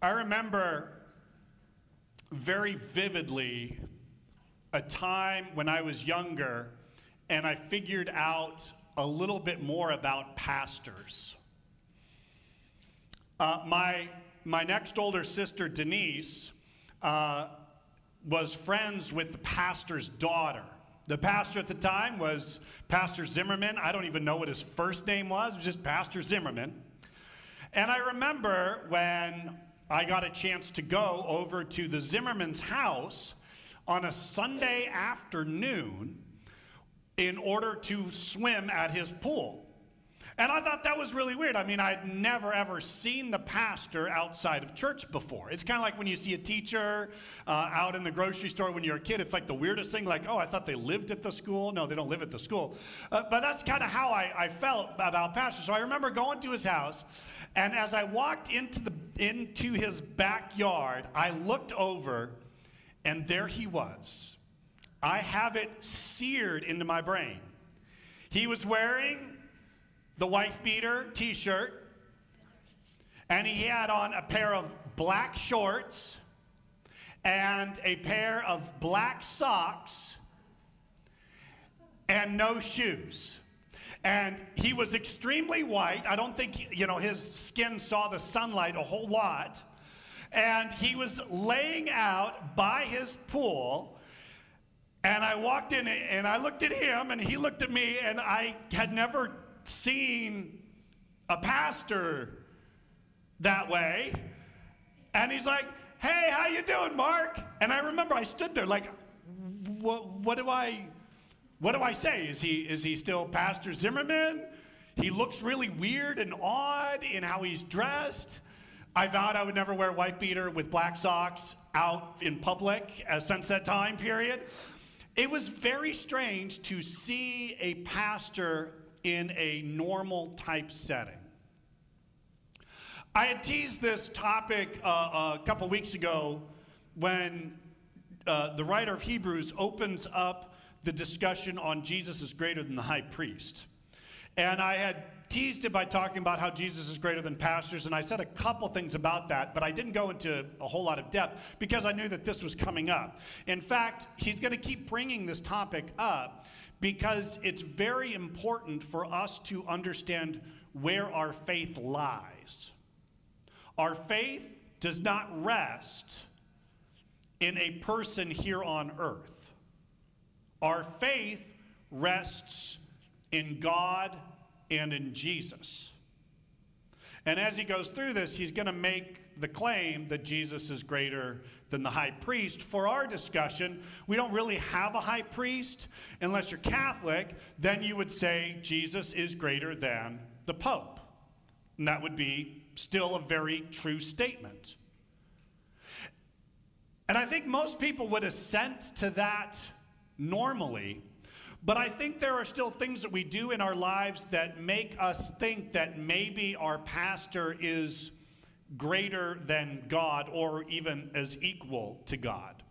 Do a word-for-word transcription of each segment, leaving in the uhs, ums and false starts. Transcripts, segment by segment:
I remember very vividly a time when I was younger and I figured out a little bit more about pastors. Uh, my, my next older sister, Denise, uh, was friends with the pastor's daughter. The pastor at the time was Pastor Zimmerman. I don't even know what his first name was. It was just Pastor Zimmerman. And I remember when I got a chance to go over to the Zimmerman's house on a Sunday afternoon in order to swim at his pool. And I thought that was really weird. I mean, I'd never, ever seen the pastor outside of church before. It's kind of like when you see a teacher uh, out in the grocery store when you're a kid. It's like the weirdest thing, like, oh, I thought they lived at the school. No, they don't live at the school. Uh, but that's kind of how I, I felt about pastor. So I remember going to his house, and as I walked into the into his backyard, I looked over, and there he was. I have it seared into my brain. He was wearing the wife beater t-shirt, and he had on a pair of black shorts and a pair of black socks and no shoes. And he was extremely white. I don't think, you know, his skin saw the sunlight a whole lot. And he was laying out by his pool. And I walked in and I looked at him and he looked at me, and I had never seen a pastor that way. And he's like, "Hey, how you doing, Mark?" And I remember I stood there like, what, what do I... What do I say? Is he is he still Pastor Zimmerman? He looks really weird and odd in how he's dressed. I vowed I would never wear a wife beater with black socks out in public at sunset time period. It was very strange to see a pastor in a normal type setting. I had teased this topic uh, a couple weeks ago when uh, the writer of Hebrews opens up the discussion on Jesus is greater than the high priest. And I had teased it by talking about how Jesus is greater than pastors, and I said a couple things about that, but I didn't go into a whole lot of depth because I knew that this was coming up. In fact, he's going to keep bringing this topic up because it's very important for us to understand where our faith lies. Our faith does not rest in a person here on earth. Our faith rests in God and in Jesus. And as he goes through this, he's going to make the claim that Jesus is greater than the high priest. For our discussion, we don't really have a high priest. Unless you're Catholic, then you would say Jesus is greater than the Pope. And that would be still a very true statement. And I think most people would assent to that normally, but I think there are still things that we do in our lives that make us think that maybe our pastor is greater than God or even as equal to God.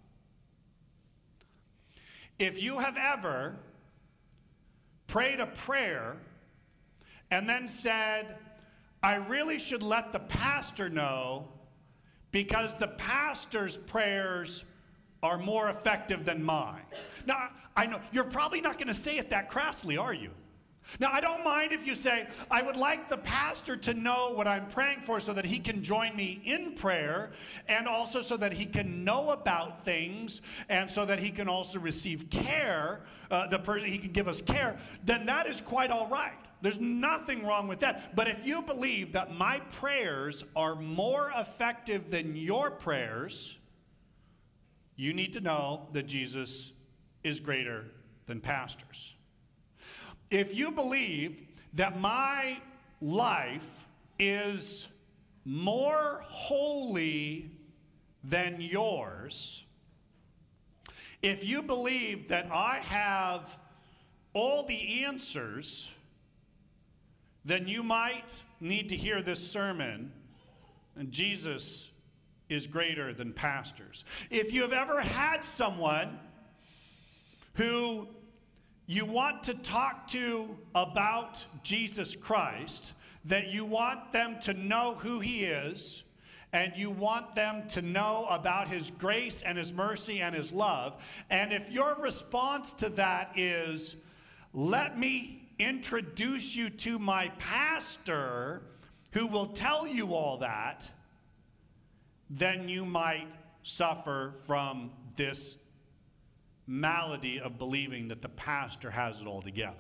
If you have ever prayed a prayer and then said, "I really should let the pastor know because the pastor's prayers are more effective than mine." Now, I know you're probably not going to say it that crassly, are you? Now, I don't mind if you say, "I would like the pastor to know what I'm praying for so that he can join me in prayer, and also so that he can know about things, and so that he can also receive care, uh, the person he can give us care," then that is quite all right. There's nothing wrong with that. But if you believe that my prayers are more effective than your prayers, you need to know that Jesus is greater than pastors. If you believe that my life is more holy than yours, if you believe that I have all the answers, then you might need to hear this sermon, and Jesus is greater than pastors. If you have ever had someone who you want to talk to about Jesus Christ, that you want them to know who he is, and you want them to know about his grace and his mercy and his love. And if your response to that is, let me introduce you to my pastor who will tell you all that, then you might suffer from this malady of believing that the pastor has it all together.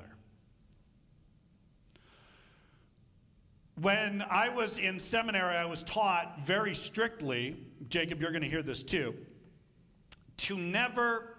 When I was in seminary, I was taught very strictly, Jacob, you're going to hear this too, to never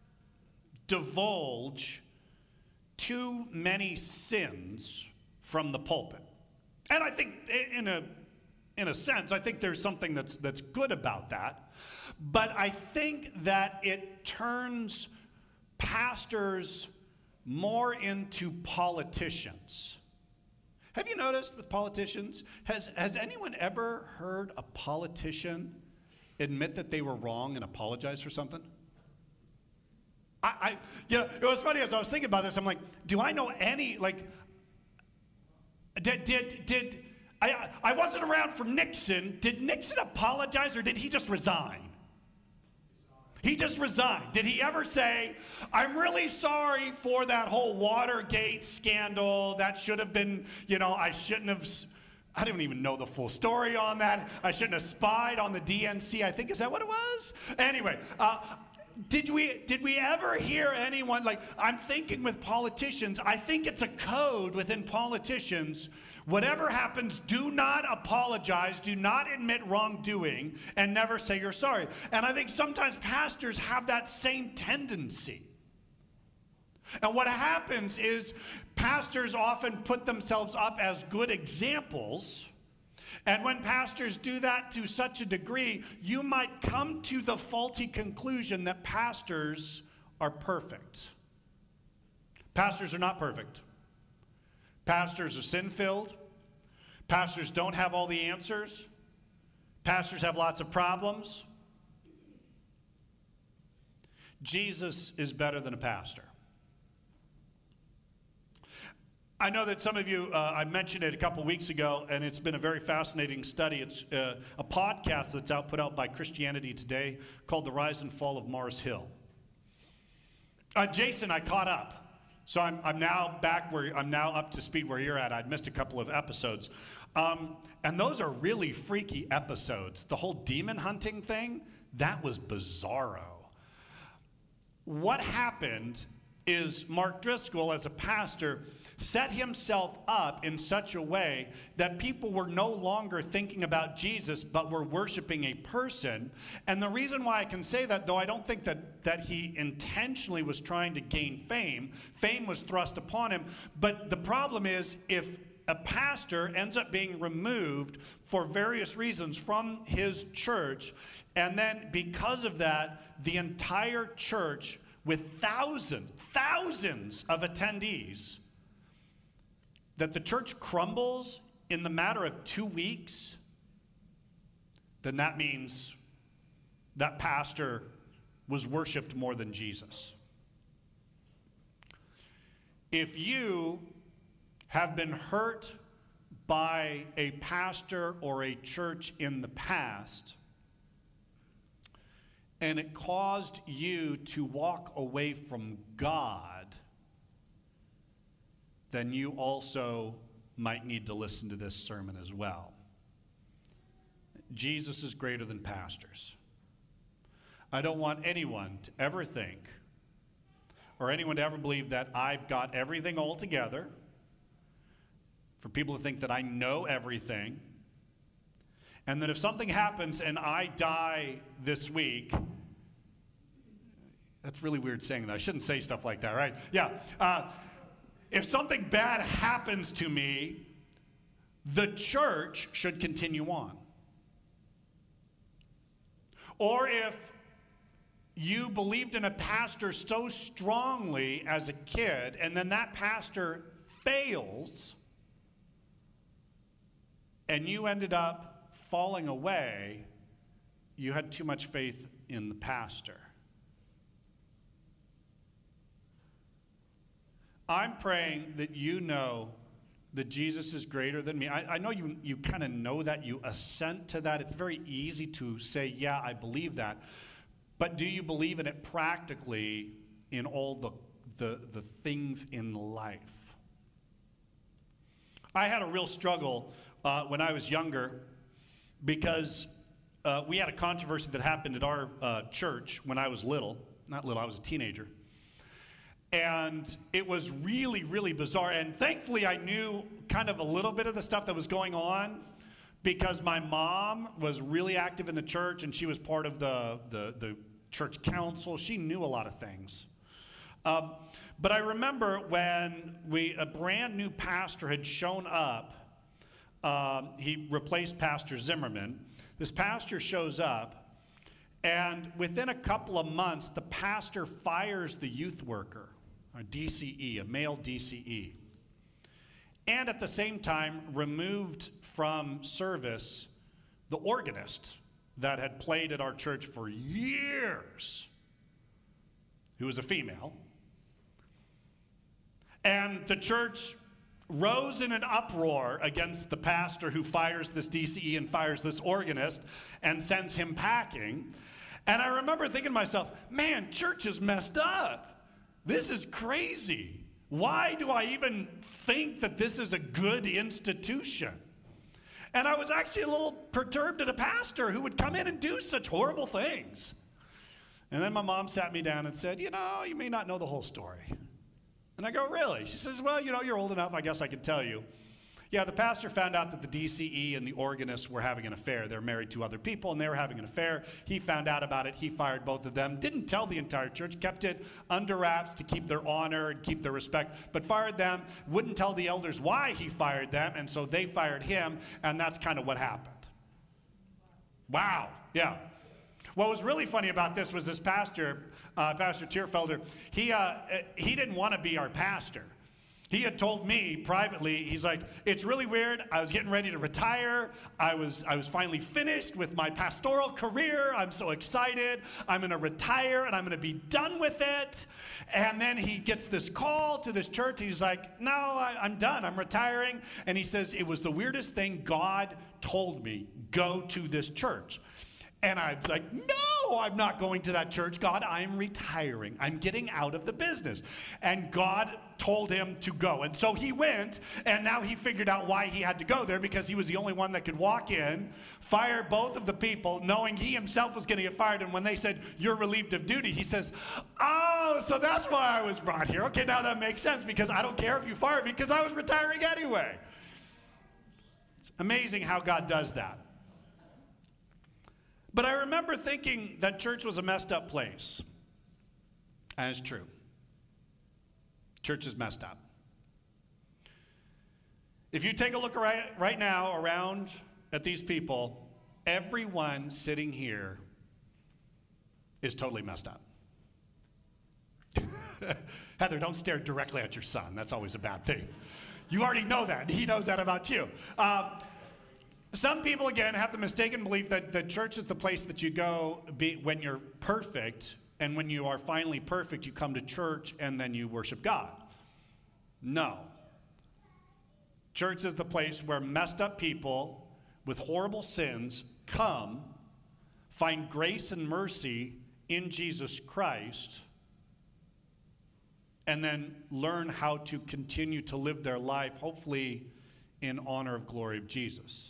divulge too many sins from the pulpit. And I think in a in a sense, I think there's something that's that's good about that. But I think that it turns pastors more into politicians. Have you noticed with politicians, has, has anyone ever heard a politician admit that they were wrong and apologize for something? I, I you know, it was funny as I was thinking about this, I'm like, do I know any, like, did, did, did, I, I wasn't around for Nixon. Did Nixon apologize or did he just resign? He just resigned. Did he ever say, I'm really sorry for that whole Watergate scandal. That should have been, you know, I shouldn't have, I don't even know the full story on that. I shouldn't have spied on the D N C, I think. Is that what it was? Anyway, uh, did we, did we ever hear anyone, like, I'm thinking with politicians, I think it's a code within politicians. Whatever happens, do not apologize, do not admit wrongdoing, and never say you're sorry. And I think sometimes pastors have that same tendency. And what happens is pastors often put themselves up as good examples. And when pastors do that to such a degree, you might come to the faulty conclusion that pastors are perfect. Pastors are not perfect. Pastors are sin-filled. Pastors don't have all the answers. Pastors have lots of problems. Jesus is better than a pastor. I know that some of you, uh, I mentioned it a couple weeks ago, and it's been a very fascinating study. It's uh, a podcast that's out, put out by Christianity Today called The Rise and Fall of Mars Hill. Uh, Jason, I caught up. So I'm, I'm now back where, I'm now up to speed where you're at. I'd missed a couple of episodes. Um, and those are really freaky episodes. The whole demon hunting thing, that was bizarro. What happened is Mark Driscoll, as a pastor, set himself up in such a way that people were no longer thinking about Jesus, but were worshiping a person. And the reason why I can say that, though I don't think that, that he intentionally was trying to gain fame, fame was thrust upon him. But the problem is, if a pastor ends up being removed for various reasons from his church, and then because of that, the entire church with thousands, thousands of attendees, that the church crumbles in the matter of two weeks, then that means that pastor was worshiped more than Jesus. If you have been hurt by a pastor or a church in the past, and it caused you to walk away from God, then you also might need to listen to this sermon as well. Jesus is greater than pastors. I don't want anyone to ever think, or anyone to ever believe, that I've got everything all together, for people to think that I know everything, and that if something happens and I die this week, that's really weird saying that. I shouldn't say stuff like that, right? Yeah. Uh, if something bad happens to me, the church should continue on. Or if you believed in a pastor so strongly as a kid, and then that pastor fails, and you ended up falling away, you had too much faith in the pastor. I'm praying that you know that Jesus is greater than me? I, I know you, you kind of know that. You assent to that. It's very easy to say, yeah, I believe that. But do you believe in it practically in all the, the, the things in life? I had a real struggle uh, when I was younger because uh, we had a controversy that happened at our uh, church when I was little. Not little, I was a teenager. And it was really, really bizarre. And thankfully, I knew kind of a little bit of the stuff that was going on because my mom was really active in the church and she was part of the, the, the church council. She knew a lot of things. Um, but I remember when we a brand new pastor had shown up. Um, he replaced Pastor Zimmerman. This pastor shows up, and within a couple of months, the pastor fires the youth worker, a D C E, a male D C E, and at the same time removed from service the organist that had played at our church for years, who was a female. And the church rose in an uproar against the pastor who fires this D C E and fires this organist and sends him packing. And I remember thinking to myself, man, church is messed up. This is crazy. Why do I even think that this is a good institution? And I was actually a little perturbed at a pastor who would come in and do such horrible things. And then my mom sat me down and said, you know, you may not know the whole story. And I go, really? She says, well, you know, you're old enough, I guess I could tell you. Yeah, the pastor found out that the D C E and the organist were having an affair. They're married to other people, and they were having an affair. He found out about it. He fired both of them. Didn't tell the entire church. Kept it under wraps to keep their honor and keep their respect, but fired them. Wouldn't tell the elders why he fired them, and so they fired him, and that's kind of what happened. Wow, yeah. What was really funny about this was this pastor, uh, Pastor Tierfelder, he, uh, he didn't want to be our pastor. He had told me privately, he's like, it's really weird. I was getting ready to retire. I was, I was finally finished with my pastoral career. I'm so excited. I'm going to retire, and I'm going to be done with it. And then he gets this call to this church. He's like, no, I, I'm done. I'm retiring. And he says, it was the weirdest thing. God told me, go to this church. And I was like, no, I'm not going to that church. God, I'm retiring. I'm getting out of the business. And God told him to go. And so he went, and now he figured out why he had to go there, because he was the only one that could walk in, fire both of the people, knowing he himself was going to get fired. And when they said, you're relieved of duty, he says, oh, so that's why I was brought here. Okay, now that makes sense, because I don't care if you fire me, because I was retiring anyway. It's amazing how God does that. But I remember thinking that church was a messed up place. And it's true. Church is messed up. If you take a look right, right now around at these people, everyone sitting here is totally messed up. Heather, don't stare directly at your son. That's always a bad thing. You already know that. He knows that about you. Uh, Some people, again, have the mistaken belief that the church is the place that you go be, when you're perfect, and when you are finally perfect, you come to church and then you worship God. No. Church is the place where messed up people with horrible sins come, find grace and mercy in Jesus Christ, and then learn how to continue to live their life, hopefully in honor of glory of Jesus.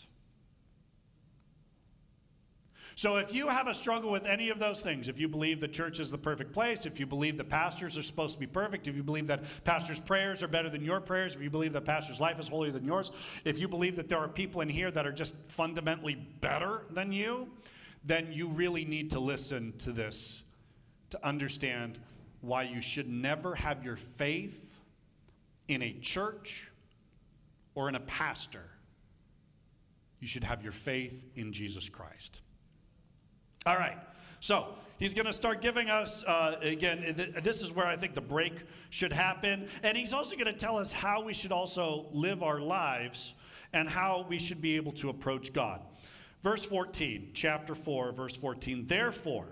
So if you have a struggle with any of those things, if you believe the church is the perfect place, if you believe the pastors are supposed to be perfect, if you believe that pastors' prayers are better than your prayers, if you believe that pastor's life is holier than yours, if you believe that there are people in here that are just fundamentally better than you, then you really need to listen to this to understand why you should never have your faith in a church or in a pastor. You should have your faith in Jesus Christ. All right, so he's going to start giving us, uh, again, th- this is where I think the break should happen. And he's also going to tell us how we should also live our lives and how we should be able to approach God. Verse fourteen, chapter four, verse fourteen. Therefore,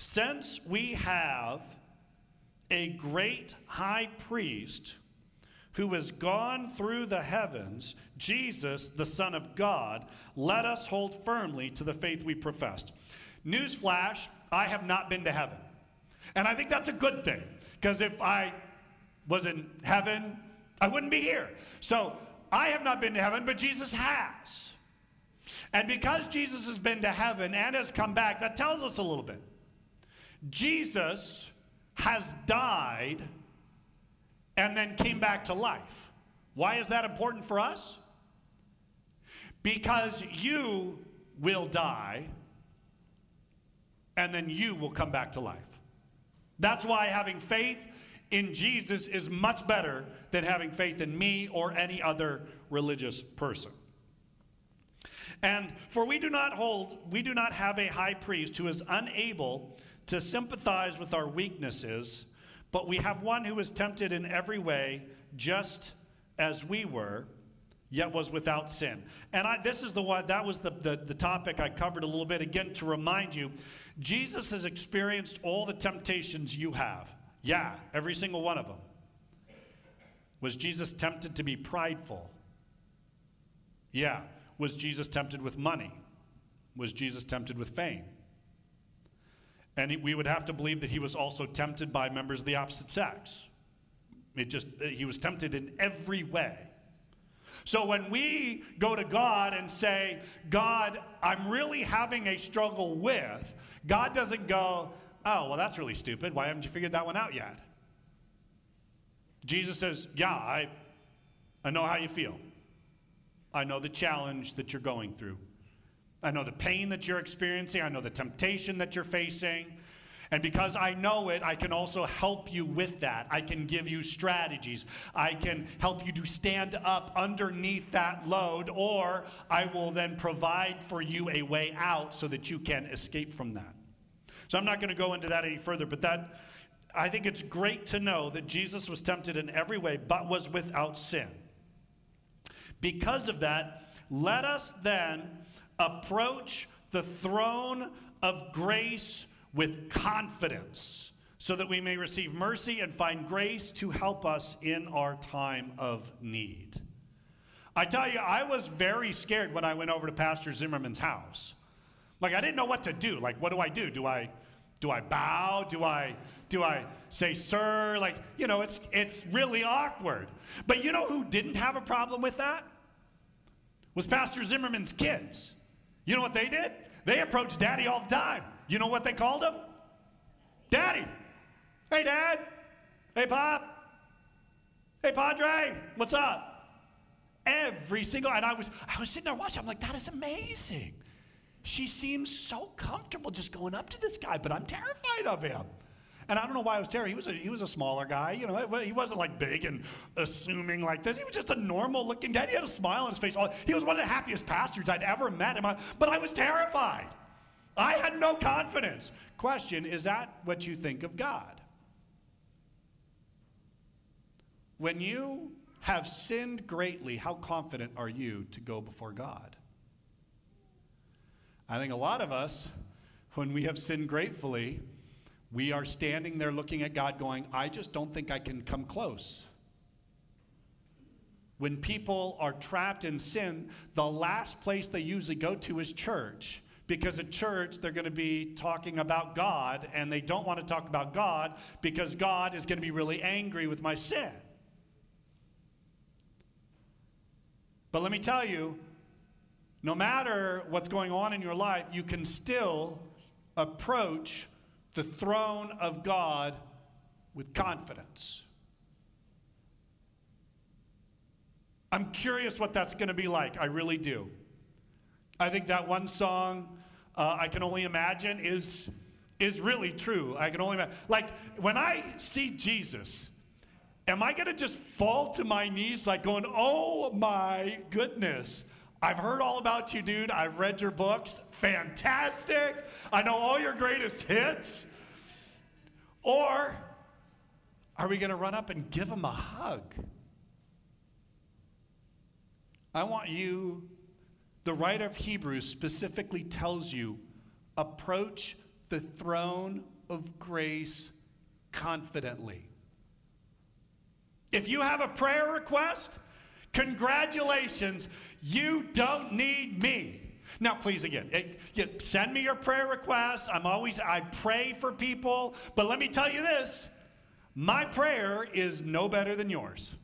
since we have a great high priest who has gone through the heavens, Jesus, the Son of God, let us hold firmly to the faith we professed. Newsflash, I have not been to heaven. And I think that's a good thing, because if I was in heaven, I wouldn't be here. So I have not been to heaven, but Jesus has. And because Jesus has been to heaven and has come back, that tells us a little bit. Jesus has died and then came back to life. Why is that important for us? Because you will die and then you will come back to life. That's why having faith in Jesus is much better than having faith in me or any other religious person. And for we do not hold, we do not have a high priest who is unable to sympathize with our weaknesses, but we have one who is tempted in every way, just as we were, yet was without sin. And I, this is the one, that was the, the, the topic I covered a little bit. Again, to remind you, Jesus has experienced all the temptations you have. Yeah, every single one of them. Was Jesus tempted to be prideful? Yeah. Was Jesus tempted with money? Was Jesus tempted with fame? And he, we would have to believe that he was also tempted by members of the opposite sex. It just, he was tempted in every way. So when we go to God and say, God, I'm really having a struggle with, God doesn't go, oh, well, that's really stupid. Why haven't you figured that one out yet? Jesus says, yeah, I, I know how you feel. I know the challenge that you're going through. I know the pain that you're experiencing. I know the temptation that you're facing. And because I know it, I can also help you with that. I can give you strategies. I can help you to stand up underneath that load, or I will then provide for you a way out so that you can escape from that. So I'm not going to go into that any further, but that I think it's great to know that Jesus was tempted in every way, but was without sin. Because of that, let us then approach the throne of grace with confidence, so that we may receive mercy and find grace to help us in our time of need. I tell you, I was very scared when I went over to Pastor Zimmerman's house. Like, I didn't know what to do. Like, what do I do? Do I do I bow? Do I do I say, sir? Like, you know, it's it's really awkward. But you know who didn't have a problem with that? Was Pastor Zimmerman's kids. You know what they did? They approached Daddy all the time. You know what they called him? Daddy. Hey, Dad. Hey, Pop. Hey, Padre. What's up? Every single, and I was, I was sitting there watching. I'm like, that is amazing. She seems so comfortable just going up to this guy, but I'm terrified of him. And I don't know why I was terrified. He was a, he was a smaller guy. You know, he wasn't like big and assuming like this. He was just a normal looking guy. He had a smile on his face. He was one of the happiest pastors I'd ever met. But I was terrified. I had no confidence. Question, is that what you think of God? When you have sinned greatly, how confident are you to go before God? I think a lot of us, when we have sinned gratefully, we are standing there looking at God going, I just don't think I can come close. When people are trapped in sin, the last place they usually go to is church. Because at church, they're going to be talking about God, and they don't want to talk about God because God is going to be really angry with my sin. But let me tell you, no matter what's going on in your life, you can still approach the throne of God with confidence. I'm curious what that's going to be like. I really do. I think that one song, uh, I Can Only Imagine, is, is really true. I can only imagine. Like, when I see Jesus, am I going to just fall to my knees like going, oh my goodness, I've heard all about you, dude. I've read your books. Fantastic. I know all your greatest hits. Or are we going to run up and give him a hug? I want you, the writer of Hebrews specifically tells you, approach the throne of grace confidently. If you have a prayer request, congratulations, you don't need me. Now, please, again, it, you send me your prayer requests. I'm always, I pray for people. But let me tell you this, my prayer is no better than yours.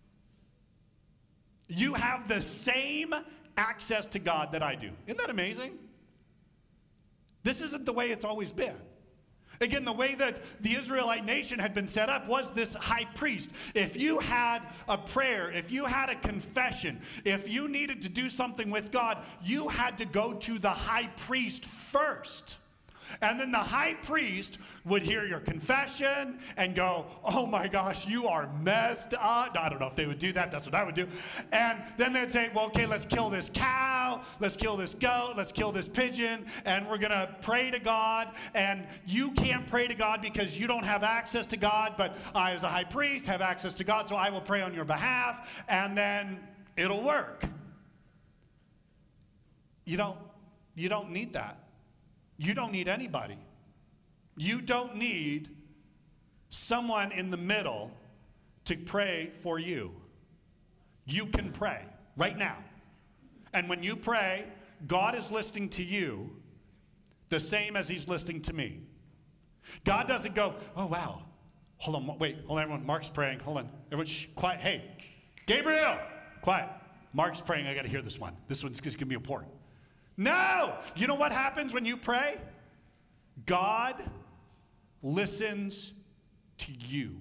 You have the same access to God that I do. Isn't that amazing? This isn't the way it's always been. Again, the way that the Israelite nation had been set up was this high priest. If you had a prayer, if you had a confession, if you needed to do something with God, you had to go to the high priest first. And then the high priest would hear your confession and go, oh my gosh, you are messed up. I don't know if they would do that. That's what I would do. And then they'd say, well, okay, let's kill this cow. Let's kill this goat. Let's kill this pigeon. And we're going to pray to God. And you can't pray to God because you don't have access to God. But I, as a high priest, have access to God. So I will pray on your behalf. And then it'll work. You don't, you don't need that. You don't need anybody. You don't need someone in the middle to pray for you. You can pray right now. And when you pray, God is listening to you the same as he's listening to me. God doesn't go, oh, wow. Hold on, wait, hold on, everyone. Mark's praying. Hold on. Everyone, shh, quiet. Hey, Gabriel, quiet. Mark's praying. I got to hear this one. This one's just going to be important. No! You know what happens when you pray? God listens to you.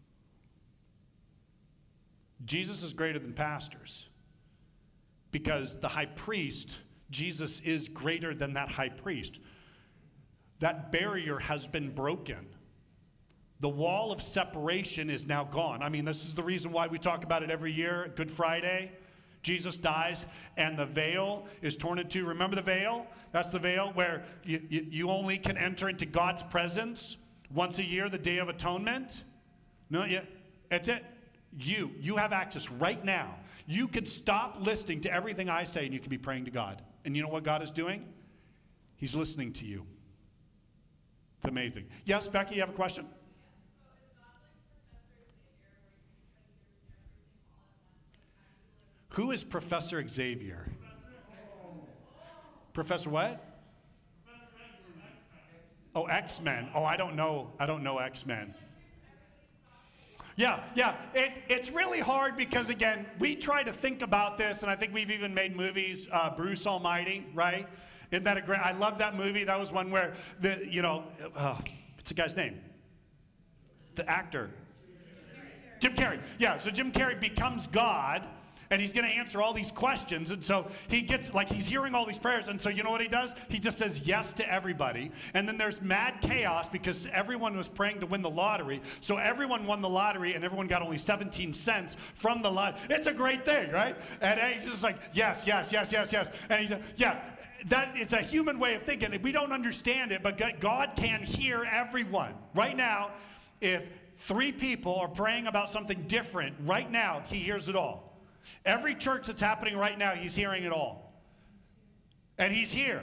Jesus is greater than pastors because the high priest, Jesus is greater than that high priest. That barrier has been broken. The wall of separation is now gone. I mean, this is the reason why we talk about it every year, Good Friday. Jesus dies, and the veil is torn in two. Remember the veil? That's the veil where you, you, you only can enter into God's presence once a year, the Day of Atonement. No, yeah, that's it. You, you have access right now. You could stop listening to everything I say, and you can be praying to God. And you know what God is doing? He's listening to you. It's amazing. Yes, Becky, you have a question? Who is Professor Xavier? Professor what? Oh, X-Men. Oh, I don't know. I don't know X-Men. Yeah, yeah. It, it's really hard because, again, we try to think about this, and I think we've even made movies, uh, Bruce Almighty, right? Isn't that a great, I love that movie. That was one where, the you know, uh, what's the guy's name? The actor. Jim Carrey. Yeah, so Jim Carrey becomes God, and he's going to answer all these questions. And so he gets, like, he's hearing all these prayers. And so you know what he does? He just says yes to everybody. And then there's mad chaos because everyone was praying to win the lottery. So everyone won the lottery, and everyone got only seventeen cents from the lottery. It's a great thing, right? And he's just like, yes, yes, yes, yes, yes. And he's like, yeah. That it's a human way of thinking. We don't understand it, but God can hear everyone. Right now, if three people are praying about something different, right now, he hears it all. Every church that's happening right now, he's hearing it all. And he's here.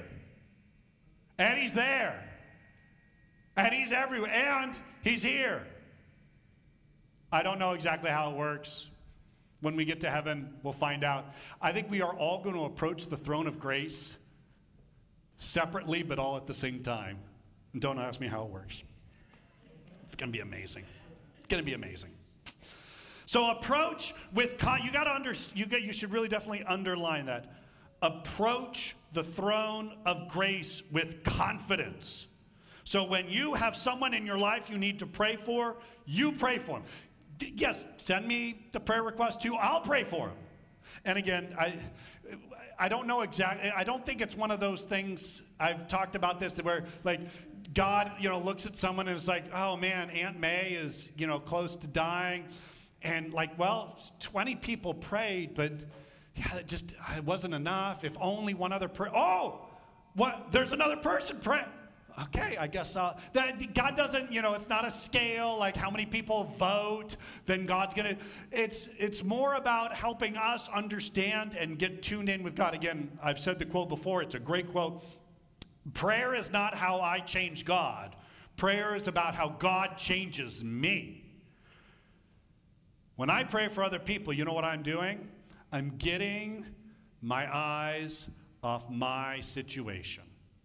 And he's there. And he's everywhere. And he's here. I don't know exactly how it works. When we get to heaven, we'll find out. I think we are all going to approach the throne of grace separately, but all at the same time. And don't ask me how it works. It's going to be amazing. It's going to be amazing. So approach with, con- you got to under, you got, you should really definitely underline that. Approach the throne of grace with confidence. So when you have someone in your life you need to pray for, you pray for them. D- yes, send me the prayer request too. I'll pray for them. And again, I, I don't know exactly. I don't think it's one of those things. I've talked about this where, like, God, you know, looks at someone and is like, oh man, Aunt May is, you know, close to dying. And like, well, twenty people prayed, but yeah, it just it wasn't enough. If only one other person. Oh, what? There's another person praying. Okay, I guess uh, that God doesn't. You know, it's not a scale like how many people vote. Then God's gonna. It's it's more about helping us understand and get tuned in with God. Again, I've said the quote before. It's a great quote. Prayer is not how I change God. Prayer is about how God changes me. When I pray for other people, you know what I'm doing? I'm getting my eyes off my situation.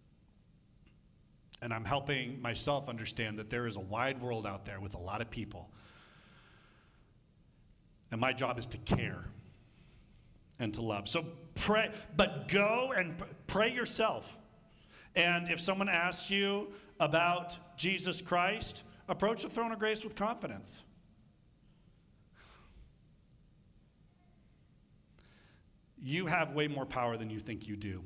And I'm helping myself understand that there is a wide world out there with a lot of people. And my job is to care and to love. So pray, but go and pray yourself. And if someone asks you about Jesus Christ, approach the throne of grace with confidence. You have way more power than you think you do.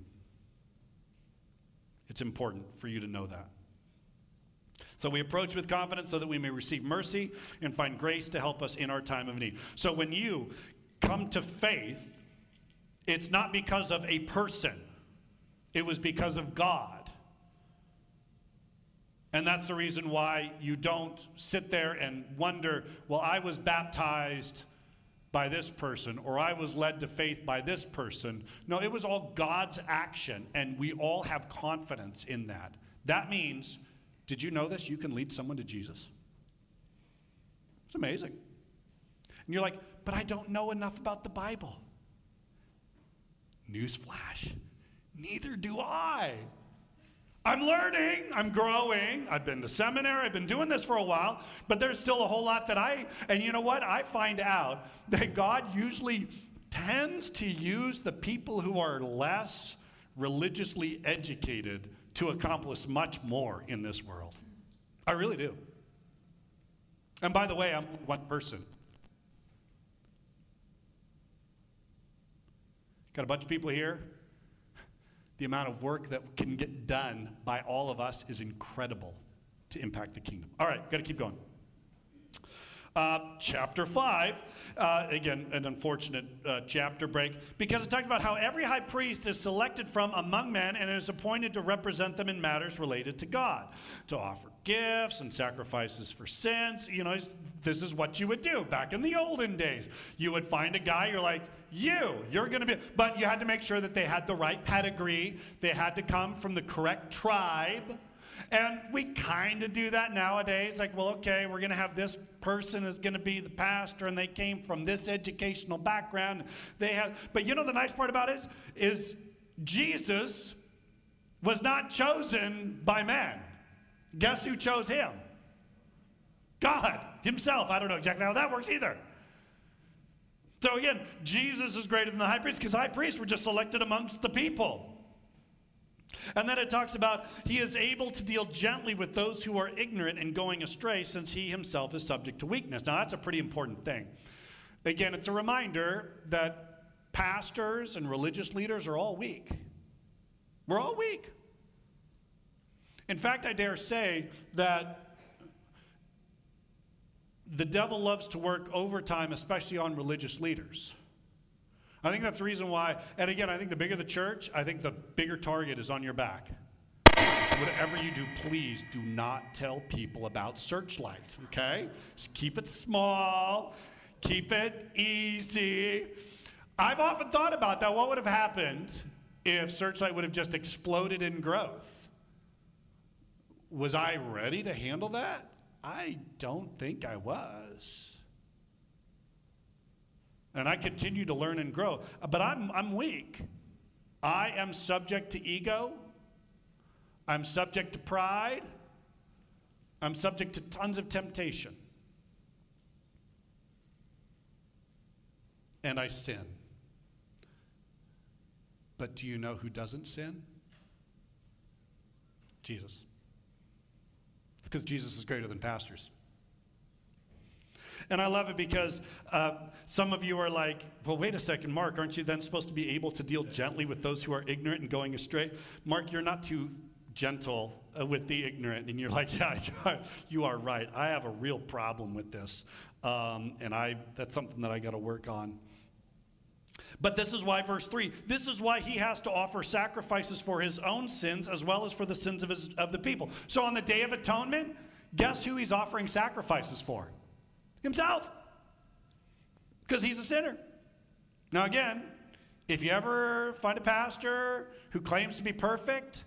It's important for you to know that. So we approach with confidence so that we may receive mercy and find grace to help us in our time of need. So when you come to faith, it's not because of a person. It was because of God. And that's the reason why you don't sit there and wonder, well, I was baptized by this person, or I was led to faith by this person. No, it was all God's action, and we all have confidence in that. That means, did you know this? You can lead someone to Jesus. It's amazing. And you're like, but I don't know enough about the Bible. Newsflash, neither do I. I'm learning, I'm growing, I've been to seminary, I've been doing this for a while, but there's still a whole lot that I, and you know what? I find out that God usually tends to use the people who are less religiously educated to accomplish much more in this world. I really do. And by the way, I'm one person. Got a bunch of people here. The amount of work that can get done by all of us is incredible to impact the kingdom. All right, got to keep going. Uh, chapter five, uh, again, an unfortunate uh, chapter break, because it talks about how every high priest is selected from among men and is appointed to represent them in matters related to God, to offer gifts and sacrifices for sins. You know, this is what you would do back in the olden days. You would find a guy, you're like, you, you're going to be, but you had to make sure that they had the right pedigree. They had to come from the correct tribe. And we kind of do that nowadays. Like, well, okay, we're going to have this person is going to be the pastor, and they came from this educational background. They have, but you know the nice part about it is, is Jesus was not chosen by man. Guess who chose him? God himself. I don't know exactly how that works either. So again, Jesus is greater than the high priest because high priests were just selected amongst the people. And then it talks about he is able to deal gently with those who are ignorant and going astray, since he himself is subject to weakness. Now that's a pretty important thing. Again, it's a reminder that pastors and religious leaders are all weak. We're all weak. In fact, I dare say that the devil loves to work overtime, especially on religious leaders. I think that's the reason why, and again, I think the bigger the church, I think the bigger target is on your back. Whatever you do, please do not tell people about Searchlight, okay? Just keep it small, keep it easy. I've often thought about that. What would have happened if Searchlight would have just exploded in growth? Was I ready to handle that? I don't think I was. And I continue to learn and grow. But I'm, I'm weak. I am subject to ego. I'm subject to pride. I'm subject to tons of temptation. And I sin. But do you know who doesn't sin? Jesus. It's because Jesus is greater than pastors. And I love it because uh, some of you are like, well, wait a second, Mark, aren't you then supposed to be able to deal gently with those who are ignorant and going astray? Mark, you're not too gentle uh, with the ignorant. And you're like, yeah, you are, you are right. I have a real problem with this. Um, and I that's something that I got to work on. But this is why, verse three, this is why he has to offer sacrifices for his own sins as well as for the sins of, his, of the people. So on the Day of Atonement, guess who he's offering sacrifices for? Himself. Because he's a sinner. Now again, if you ever find a pastor who claims to be perfect,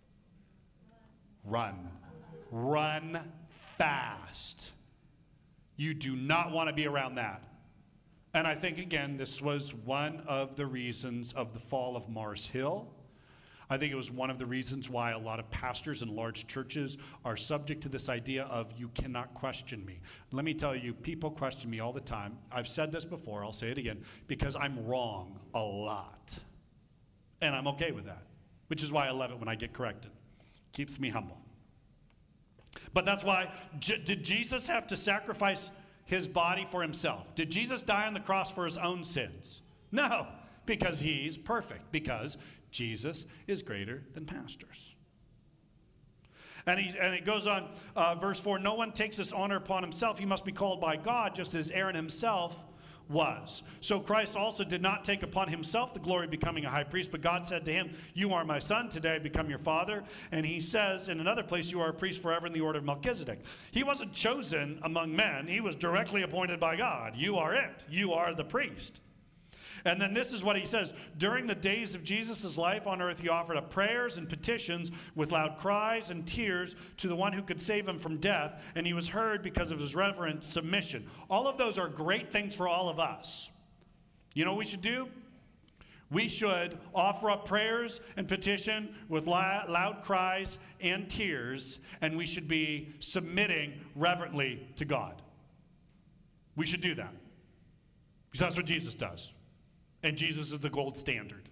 run. Run fast. You do not want to be around that. And I think, again, this was one of the reasons of the fall of Mars Hill. I think it was one of the reasons why a lot of pastors in large churches are subject to this idea of you cannot question me. Let me tell you, people question me all the time. I've said this before, I'll say it again, because I'm wrong a lot. And I'm okay with that, which is why I love it when I get corrected. Keeps me humble. But that's why, J- did Jesus have to sacrifice his body for himself? Did Jesus die on the cross for his own sins? No, because he's perfect, because Jesus is greater than pastors. And, he's, and it goes on, uh, verse four, no one takes this honor upon himself. He must be called by God, just as Aaron himself was. So Christ also did not take upon himself the glory of becoming a high priest, but God said to him, you are my son, today I become your father. And he says in another place, you are a priest forever in the order of Melchizedek. He wasn't chosen among men. He was directly appointed by God. You are it. You are the priest. And then this is what he says. During the days of Jesus' life on earth, he offered up prayers and petitions with loud cries and tears to the one who could save him from death, and he was heard because of his reverent submission. All of those are great things for all of us. You know what we should do? We should offer up prayers and petition with loud cries and tears, and we should be submitting reverently to God. We should do that, because that's what Jesus does. And Jesus is the gold standard.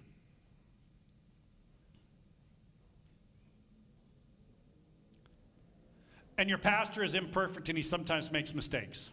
And your pastor is imperfect and he sometimes makes mistakes.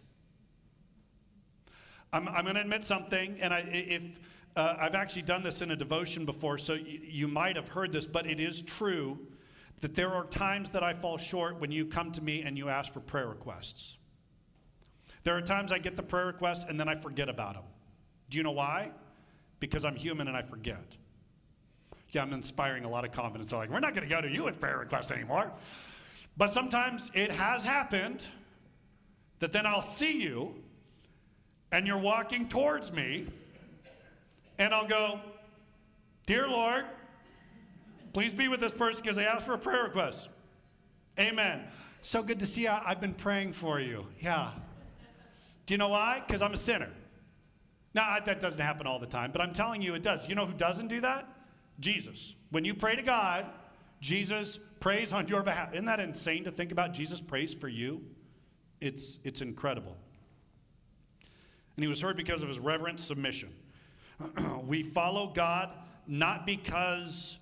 I'm, I'm going to admit something, and I, if uh, I've actually done this in a devotion before, so you, you might have heard this, but it is true that there are times that I fall short when you come to me and you ask for prayer requests. There are times I get the prayer requests and then I forget about them. Do you know why? Because I'm human and I forget. Yeah, I'm inspiring a lot of confidence. I'm like, we're not going to go to you with prayer requests anymore. But sometimes it has happened that then I'll see you and you're walking towards me and I'll go, dear Lord, please be with this person because they asked for a prayer request. Amen. So good to see you. I've been praying for you. Yeah. Do you know why? Because I'm a sinner. Now, that doesn't happen all the time, but I'm telling you it does. You know who doesn't do that? Jesus. When you pray to God, Jesus prays on your behalf. Isn't that insane to think about? Jesus prays for you? It's, it's incredible. And he was heard because of his reverent submission. We follow God not because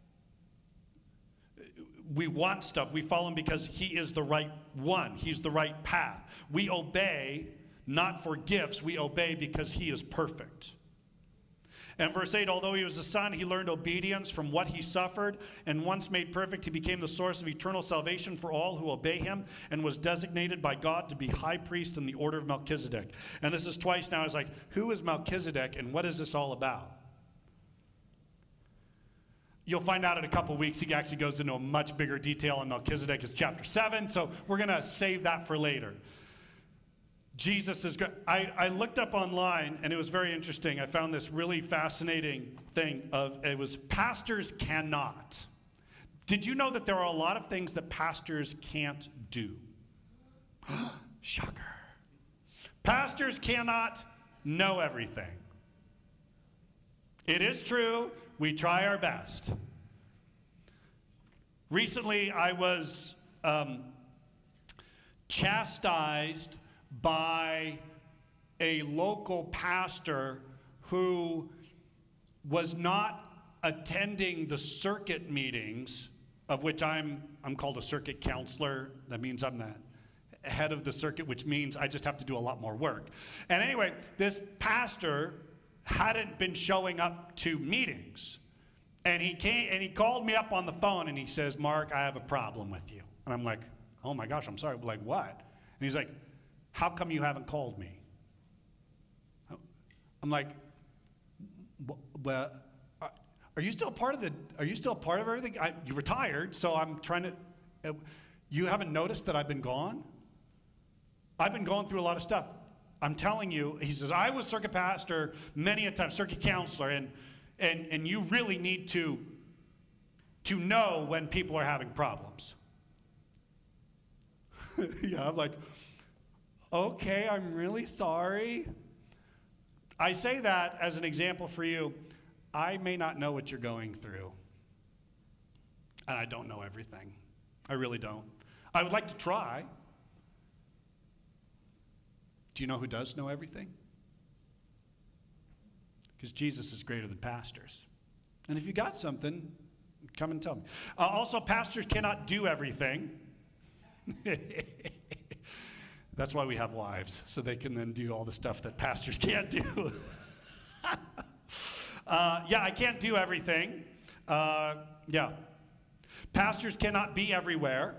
we want stuff. We follow him because he is the right one. He's the right path. We obey not for gifts, we obey because he is perfect. And verse eight, although he was a son, he learned obedience from what he suffered, and once made perfect, he became the source of eternal salvation for all who obey him, and was designated by God to be high priest in the order of Melchizedek. And this is twice now. It's like, who is Melchizedek, and what is this all about? You'll find out in a couple weeks. He actually goes into a much bigger detail on Melchizedek. It's chapter seven, so we're going to save that for later. Jesus is good. I, I looked up online, and it was very interesting. I found this really fascinating thing of, it was pastors cannot. Did you know that there are a lot of things that pastors can't do? Shocker. Pastors cannot know everything. It is true. We try our best. Recently, I was um, chastised by a local pastor who was not attending the circuit meetings, of which I'm I'm called a circuit counselor. That means I'm the head of the circuit, which means I just have to do a lot more work. And anyway, this pastor hadn't been showing up to meetings. And he came and he called me up on the phone and he says, Mark, I have a problem with you. And I'm like, oh my gosh, I'm sorry. Like what? And he's like, how come you haven't called me? I'm like, well, are you still part of the, are you still part of everything? I, you retired, so I'm trying to, uh, you haven't noticed that I've been gone? I've been going through a lot of stuff. I'm telling you, he says, I was circuit pastor many a time, circuit counselor, and and and you really need to, to know when people are having problems. Yeah, I'm like, Okay, I'm really sorry. I say that as an example for you. I may not know what you're going through. And I don't know everything. I really don't. I would like to try. Do you know who does know everything? Because Jesus is greater than pastors. And if you got something, come and tell me. Uh, also, pastors cannot do everything. That's why we have wives, so they can then do all the stuff that pastors can't do. uh, yeah, I can't do everything. Uh, yeah. Pastors cannot be everywhere.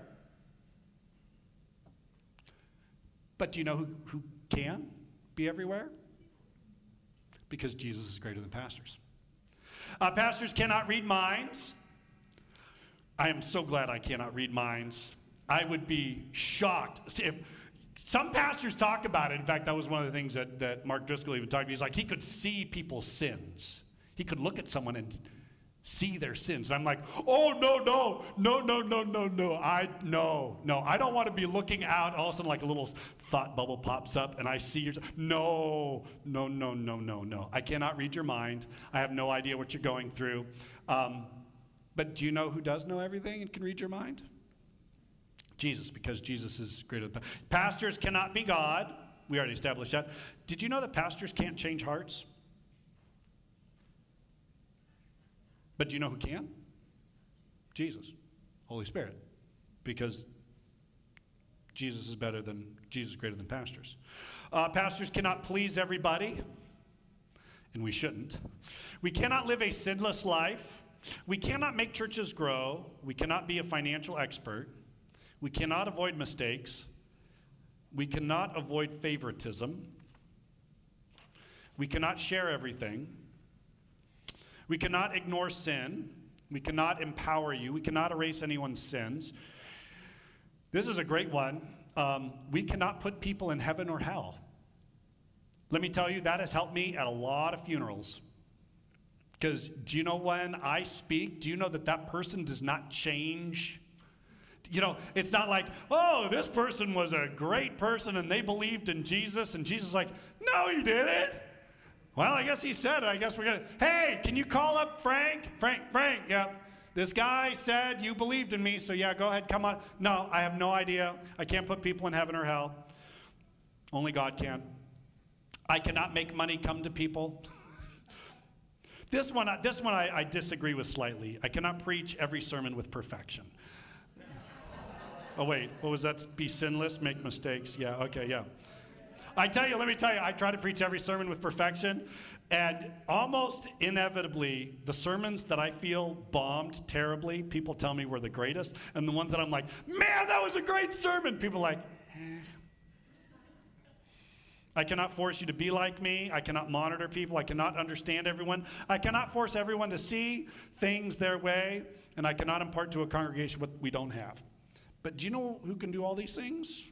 But do you know who, who can be everywhere? Because Jesus is greater than pastors. Uh, pastors cannot read minds. I am so glad I cannot read minds. I would be shocked if some pastors talk about it. In fact, that was one of the things that, that Mark Driscoll even talked about. He's like, he could see people's sins. He could look at someone and see their sins. And I'm like, oh, no, no, no, no, no, no, no. I, no, no. I don't want to be looking out. All of a sudden, like a little thought bubble pops up and I see your, no, no, no, no, no, no. I cannot read your mind. I have no idea what you're going through. Um, but do you know who does know everything and can read your mind? Jesus, because Jesus is greater than pastors cannot be God. We already established that. Did you know that pastors can't change hearts? But do you know who can? Jesus, Holy Spirit, because Jesus is better than, Jesus is greater than pastors. Uh, pastors cannot please everybody, and we shouldn't. We cannot live a sinless life. We cannot make churches grow. We cannot be a financial expert. We cannot avoid mistakes. We cannot avoid favoritism. We cannot share everything. We cannot ignore sin. We cannot empower you. We cannot erase anyone's sins. This is a great one. Um, we cannot put people in heaven or hell. Let me tell you, that has helped me at a lot of funerals. Because do you know when I speak, do you know that that person does not change? You know, it's not like, oh, this person was a great person and they believed in Jesus, and Jesus is like, no, he didn't. Well, I guess he said it. I guess we're going to, hey, can you call up Frank? Frank, Frank, yeah. This guy said you believed in me, so yeah, go ahead, come on. No, I have no idea. I can't put people in heaven or hell. Only God can. I cannot make money come to people. This one, this one I, I disagree with slightly. I cannot preach every sermon with perfection. Oh, wait, what was that? Be sinless, make mistakes. Yeah, okay, yeah. I tell you, let me tell you, I try to preach every sermon with perfection, and almost inevitably, the sermons that I feel bombed terribly, people tell me were the greatest, and the ones that I'm like, man, that was a great sermon, people are like, eh. I cannot force you to be like me. I cannot monitor people. I cannot understand everyone. I cannot force everyone to see things their way, and I cannot impart to a congregation what we don't have. But do you know who can do all these things?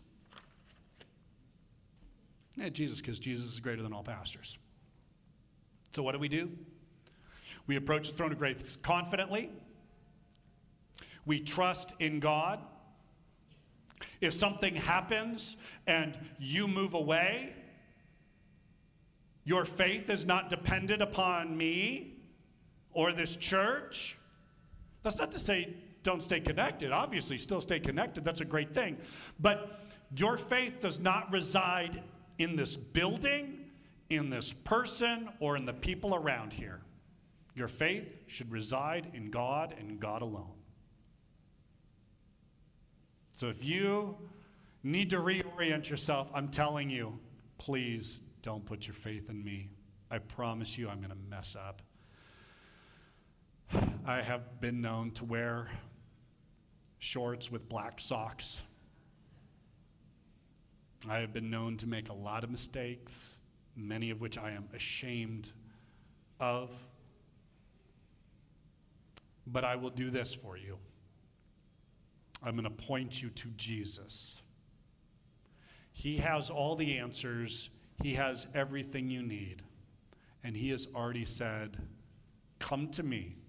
Yeah, Jesus, because Jesus is greater than all pastors. So what do we do? We approach the throne of grace confidently. We trust in God. If something happens and you move away, your faith is not dependent upon me or this church. That's not to say don't stay connected. Obviously, still stay connected. That's a great thing. But your faith does not reside in this building, in this person, or in the people around here. Your faith should reside in God and God alone. So if you need to reorient yourself, I'm telling you, please don't put your faith in me. I promise you I'm going to mess up. I have been known to wear shorts with black socks. I have been known to make a lot of mistakes, many of which I am ashamed of. But I will do this for you. I'm going to point you to Jesus. He has all the answers. He has everything you need. And he has already said, come to me.